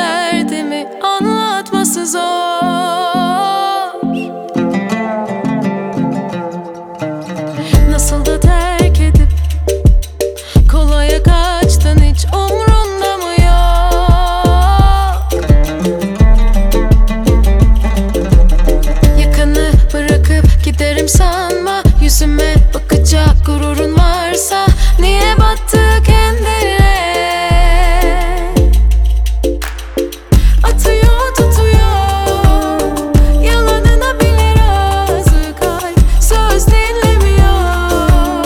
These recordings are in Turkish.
derdimi anlatması zor. Nasıl da terk edip kolaya kaçtın, hiç umrunda mı yok? Yakını bırakıp giderim sanma, yüzüme bakacak gururun varsa niye battık kendine? Atıyor tutuyor, yalanına bile razı, kalp söz dinlemiyor.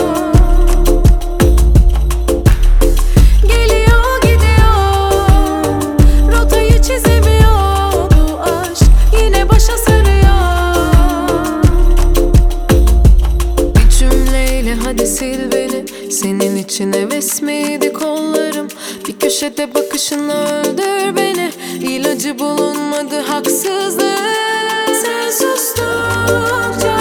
Geliyor gidiyor, rotayı çizemiyor. Bu aşk yine başa sarıyor. Bir cümleyle hadi sil beni, senin için heves miydi kollarım? Bir köşede bakışınla öldür beni, İlacı bulunmadı haksızlık. Sen sustukça